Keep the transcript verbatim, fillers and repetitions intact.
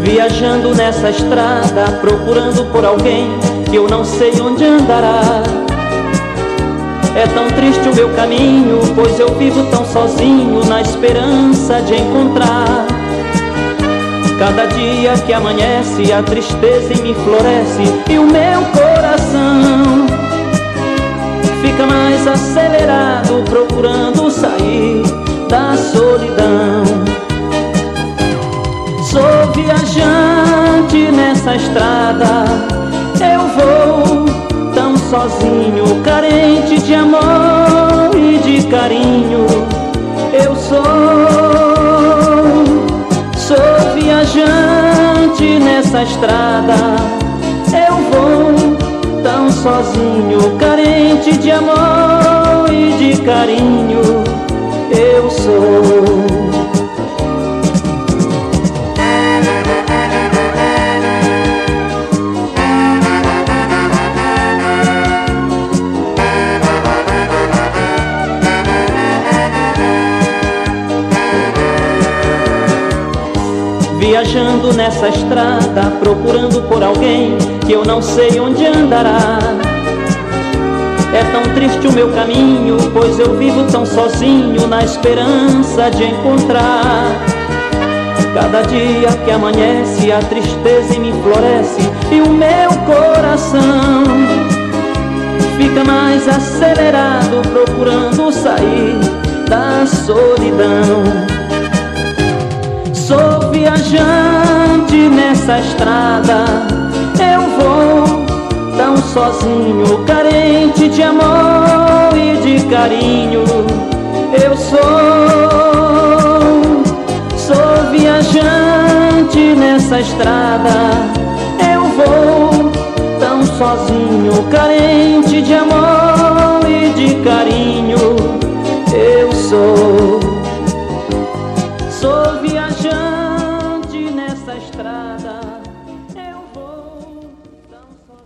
Viajando nessa estrada, procurando por alguém que eu não sei onde andará. É tão triste o meu caminho, pois eu vivo tão sozinho, na esperança de encontrar. Cada dia que amanhece, a tristeza em mim floresce e o meu coração fica mais acelerado, procurando sair da solidão. Sou viajante nessa estrada, eu vou tão sozinho, carente de amor e de carinho. Eu sou, sou viajante nessa estrada, eu vou tão sozinho, carente de amor e de carinho. Eu sou. Viajando nessa estrada, procurando por alguém que eu não sei onde andará. É tão triste o meu caminho, pois eu vivo tão sozinho, na esperança de encontrar. Cada dia que amanhece, a tristeza em mim floresce e o meu coração fica mais acelerado, procurando sair da solidão. Sou viajante nessa estrada, eu vou tão sozinho, carente de amor e de carinho. Eu sou, sou viajante nessa estrada, eu vou tão sozinho, carente de amor e de carinho. Eu sou.